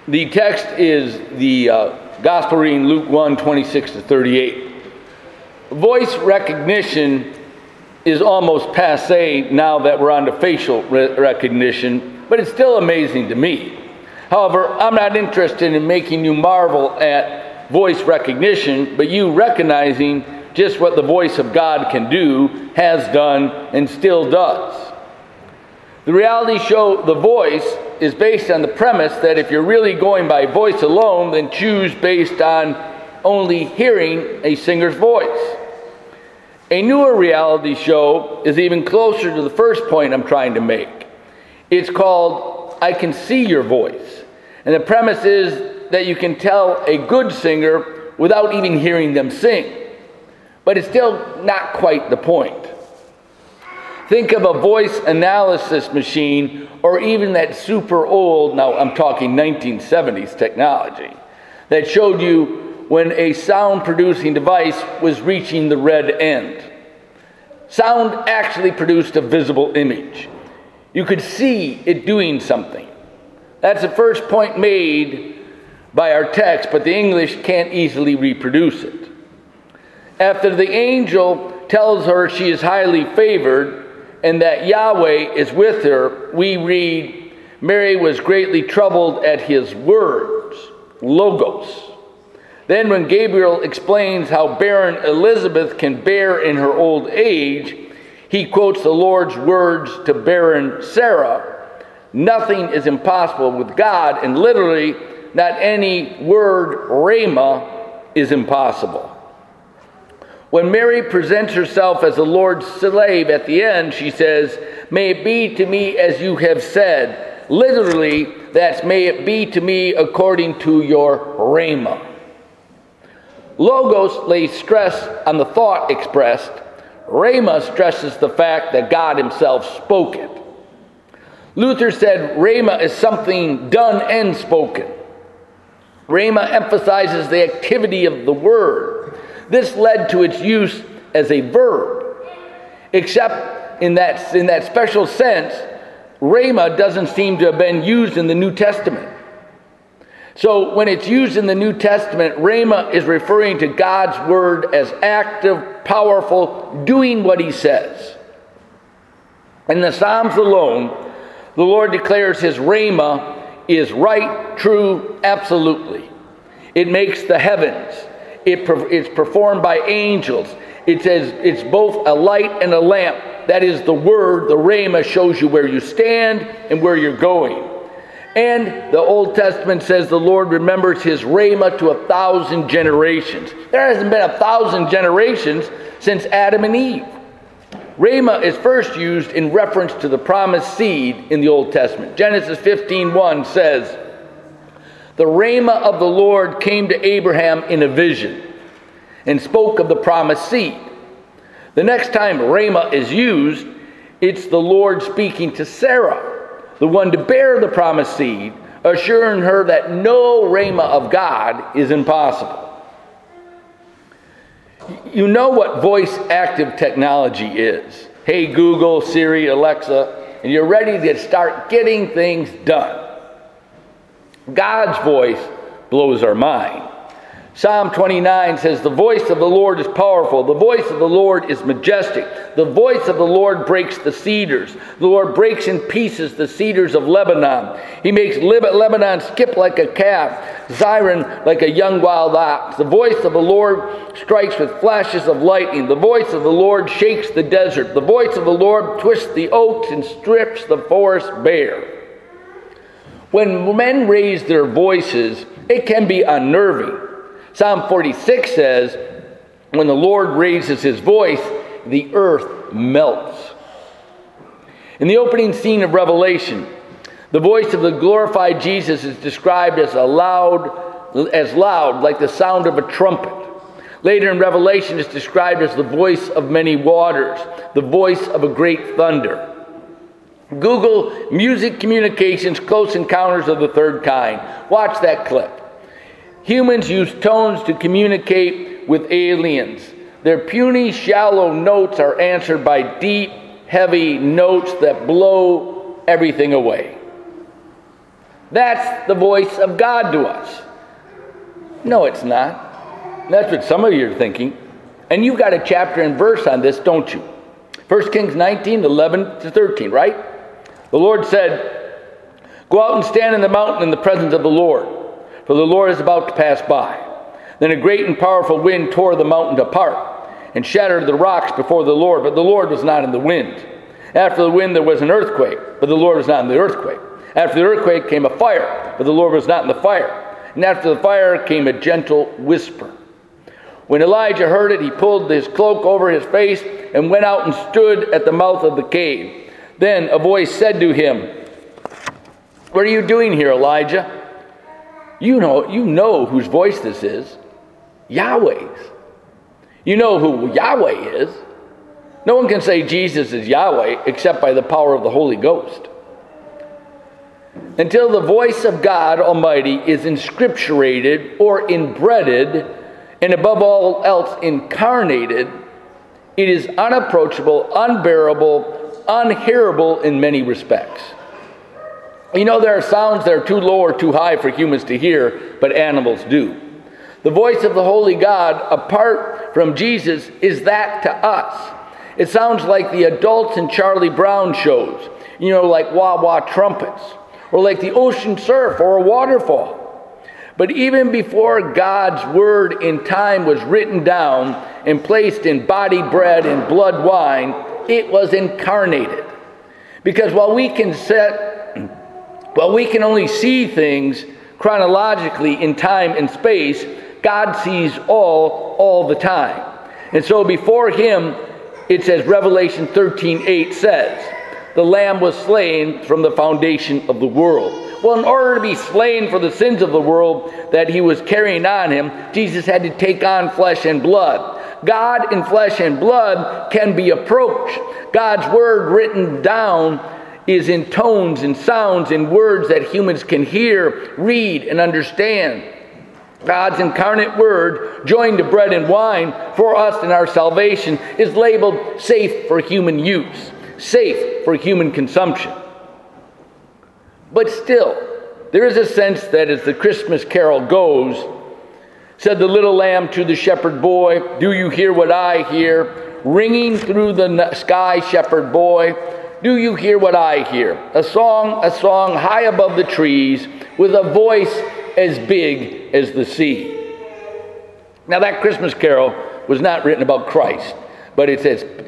The text is the Gospel reading, Luke 1, 26 to 38. Voice recognition is almost passé now that we're on to facial recognition, but it's still amazing to me. However, I'm not interested in making you marvel at voice recognition, but you recognizing just what the voice of God can do, has done, and still does. The reality show The Voice is based on the premise that if you're really going by voice alone, then choose based on only hearing a singer's voice. A newer reality show is even closer to the first point I'm trying to make. It's called I Can See Your Voice. And the premise is that you can tell a good singer without even hearing them sing. But it's still not quite the point. Think of a voice analysis machine, or even that super old, now I'm talking 1970s technology, that showed you when a sound producing device was reaching the red end. Sound actually produced a visible image. You could see it doing something. That's the first point made by our text, but the English can't easily reproduce it. After the angel tells her she is highly favored, and that Yahweh is with her, we read, Mary was greatly troubled at his words, logos. Then when Gabriel explains how barren Elizabeth can bear in her old age, he quotes the Lord's words to barren Sarah, nothing is impossible with God, and literally, not any word, rhema, is impossible. When Mary presents herself as the Lord's slave at the end, she says, may it be to me as you have said. Literally, that's may it be to me according to your rhema. Logos lays stress on the thought expressed. Rhema stresses the fact that God himself spoke it. Luther said rhema is something done and spoken. Rhema emphasizes the activity of the word. This led to its use as a verb. Except in that special sense, rhema doesn't seem to have been used in the New Testament. So when it's used in the New Testament, rhema is referring to God's word as active, powerful, doing what he says. In the Psalms alone, the Lord declares his rhema is right, true, absolutely. It makes the heavens. It's performed by angels. It says it's both a light and a lamp. That is the word. The rhema shows you where you stand and where you're going. And the Old Testament says the Lord remembers his rhema to 1,000 generations. There hasn't been 1,000 generations since Adam and Eve. Rhema is first used in reference to the promised seed in the Old Testament. Genesis 15:1 says, the rhema of the Lord came to Abraham in a vision and spoke of the promised seed. The next time rhema is used, it's the Lord speaking to Sarah, the one to bear the promised seed, assuring her that no rhema of God is impossible. You know what voice active technology is. Hey Google, Siri, Alexa, and you're ready to start getting things done. God's voice blows our mind. Psalm 29 says, the voice of the Lord is powerful. The voice of the Lord is majestic. The voice of the Lord breaks the cedars. The Lord breaks in pieces the cedars of Lebanon. He makes Lebanon skip like a calf, Zion like a young wild ox. The voice of the Lord strikes with flashes of lightning. The voice of the Lord shakes the desert. The voice of the Lord twists the oaks and strips the forest bare. When men raise their voices, it can be unnerving. Psalm 46 says, when the Lord raises his voice, the earth melts. In the opening scene of Revelation, the voice of the glorified Jesus is described as loud like the sound of a trumpet. Later in Revelation, it's described as the voice of many waters, the voice of a great thunder. Google music communications, close encounters of the third kind. Watch that clip. Humans use tones to communicate with aliens. Their puny, shallow notes are answered by deep, heavy notes that blow everything away. That's the voice of God to us. No, it's not. That's what some of you are thinking. And you've got a chapter and verse on this, don't you? 1 Kings 19, 11 to 13, right? The Lord said, "Go out and stand in the mountain in the presence of the Lord, for the Lord is about to pass by." Then a great and powerful wind tore the mountain apart and shattered the rocks before the Lord, but the Lord was not in the wind. After the wind there was an earthquake, but the Lord was not in the earthquake. After the earthquake came a fire, but the Lord was not in the fire. And after the fire came a gentle whisper. When Elijah heard it, he pulled his cloak over his face and went out and stood at the mouth of the cave. Then a voice said to him, "What are you doing here, Elijah?" You know whose voice this is. Yahweh's. You know who Yahweh is. No one can say Jesus is Yahweh except by the power of the Holy Ghost. Until the voice of God Almighty is inscripturated or inbreaded, and above all else incarnated, it is unapproachable, unbearable, unhearable in many respects. You know, there are sounds that are too low or too high for humans to hear, but animals do. The voice of the Holy God, apart from Jesus, is that to us. It sounds like the adults in Charlie Brown shows, like wah-wah trumpets, or like the ocean surf or a waterfall. But even before God's word in time was written down and placed in body bread and blood wine, it was incarnated. Because while we can only see things chronologically in time and space, God sees all the time. And so before him, it says, Revelation 13:8 says, "The Lamb was slain from the foundation of the world." Well, in order to be slain for the sins of the world that he was carrying on him, Jesus had to take on flesh and blood. God in flesh and blood can be approached. God's word written down is in tones and sounds and words that humans can hear, read, and understand. God's incarnate word, joined to bread and wine for us in our salvation, is labeled safe for human use, safe for human consumption. But still, there is a sense that as the Christmas carol goes, said the little lamb to the shepherd boy, "Do you hear what I hear? Ringing through the sky, shepherd boy, do you hear what I hear? A song high above the trees, with a voice as big as the sea." Now that Christmas carol was not written about Christ, but it's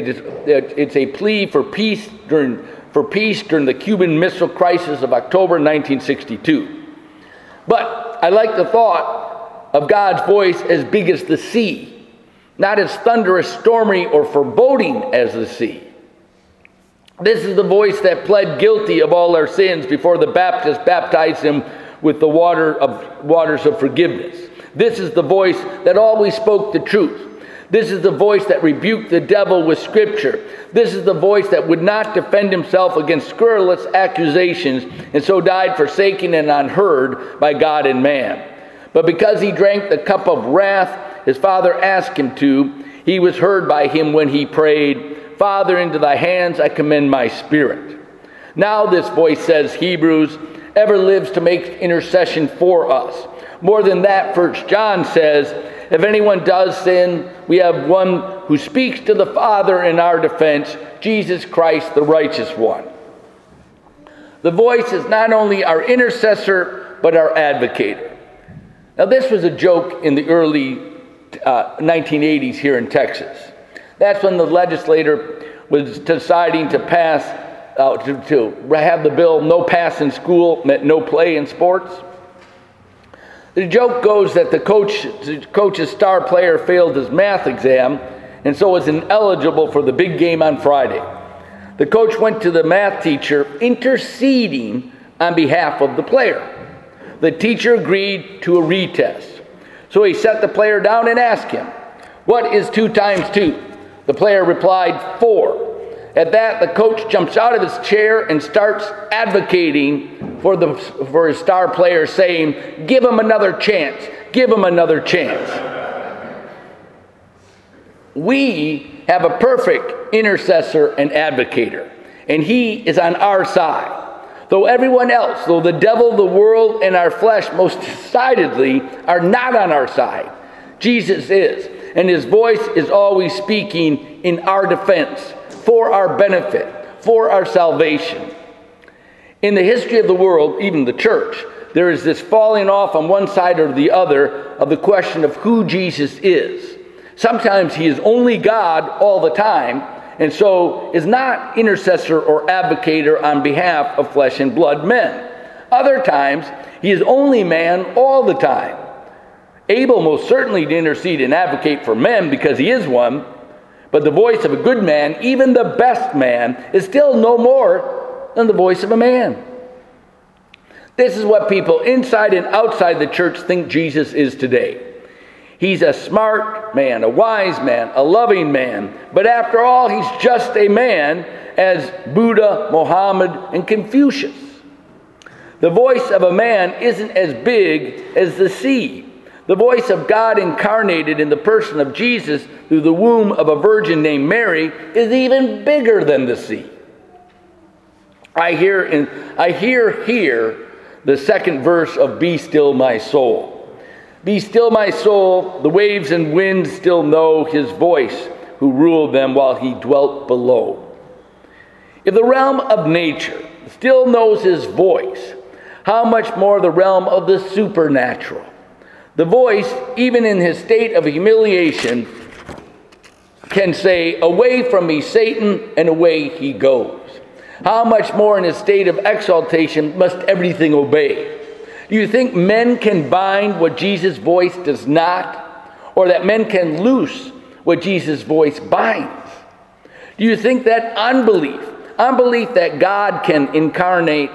a plea for peace during the Cuban Missile Crisis of October 1962. But I like the thought of God's voice as big as the sea, not as thunderous, stormy, or foreboding as the sea. This is the voice that pled guilty of all our sins before the Baptist baptized him with the waters of forgiveness. This is the voice that always spoke the truth. This is the voice that rebuked the devil with Scripture. This is the voice that would not defend himself against scurrilous accusations and so died forsaken and unheard by God and man. But because he drank the cup of wrath his Father asked him to, he was heard by him when he prayed, "Father, into thy hands I commend my spirit." Now this voice, says Hebrews, ever lives to make intercession for us. More than that, 1 John says, if anyone does sin, we have one who speaks to the Father in our defense, Jesus Christ, the righteous one. The voice is not only our intercessor, but our advocator. Now, this was a joke in the early 1980s here in Texas. That's when the legislator was deciding to pass, to have the bill, no pass in school meant no play in sports. The joke goes that the coach's star player failed his math exam and so was ineligible for the big game on Friday. The coach went to the math teacher interceding on behalf of the player. The teacher agreed to a retest. So he sat the player down and asked him, "What is 2 times 2? The player replied, 4. At that, the coach jumps out of his chair and starts advocating for his star player, saying, "Give him another chance. Give him another chance." We have a perfect intercessor and advocator, and he is on our side. Though everyone else, though the devil, the world, and our flesh most decidedly are not on our side, Jesus is. And his voice is always speaking in our defense, for our benefit, for our salvation. In the history of the world, even the church, there is this falling off on one side or the other of the question of who Jesus is. Sometimes he is only God all the time, and so is not intercessor or advocator on behalf of flesh and blood men. Other times, he is only man all the time. Able most certainly to intercede and advocate for men because he is one, but the voice of a good man, even the best man, is still no more than the voice of a man. This is what people inside and outside the church think Jesus is today. He's a smart man, a wise man, a loving man. But after all, he's just a man, as Buddha, Muhammad, and Confucius. The voice of a man isn't as big as the sea. The voice of God incarnated in the person of Jesus through the womb of a virgin named Mary is even bigger than the sea. I hear here the second verse of Be Still My Soul. Be still my soul, the waves and winds still know his voice, who ruled them while he dwelt below. If the realm of nature still knows his voice, how much more the realm of the supernatural? The voice, even in his state of humiliation, can say, "Away from me, Satan," and away he goes. How much more in his state of exaltation must everything obey? Do you think men can bind what Jesus' voice does not? Or that men can loose what Jesus' voice binds? Do you think that unbelief that God incarnate,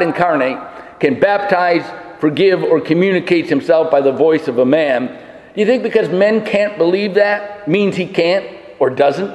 can baptize, forgive, or communicates himself by the voice of a man, do you think because men can't believe that means he can't or doesn't?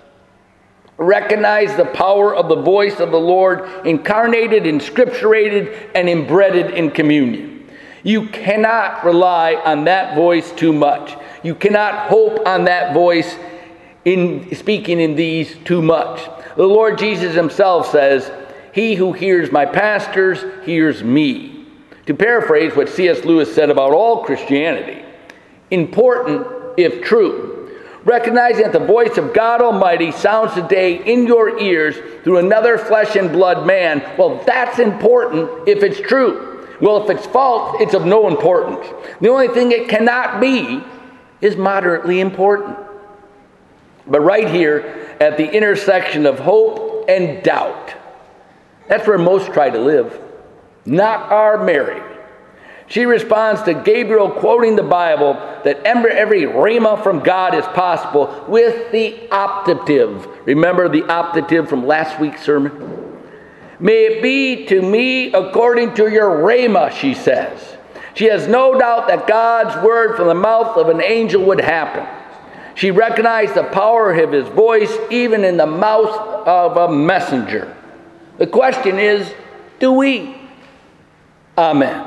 Recognize the power of the voice of the Lord, incarnated, inscripturated, and embedded in communion. You cannot rely on that voice too much. You cannot hope on that voice in speaking in these too much. The Lord Jesus himself says, "He who hears my pastors hears me." To paraphrase what C.S. Lewis said about all Christianity, important if true. Recognizing that the voice of God Almighty sounds today in your ears through another flesh and blood man, well, that's important if it's true. Well, if it's false, it's of no importance. The only thing it cannot be is moderately important. But right here, at the intersection of hope and doubt, that's where most try to live. Not our Mary. She responds to Gabriel quoting the Bible that every rhema from God is possible with the optative. Remember the optative from last week's sermon? "May it be to me according to your rhema," she says. She has no doubt that God's word from the mouth of an angel would happen. She recognized the power of his voice even in the mouth of a messenger. The question is, do we? Amen.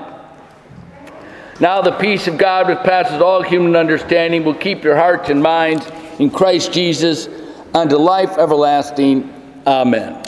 Now the peace of God which passes all human understanding will keep your hearts and minds in Christ Jesus unto life everlasting. Amen.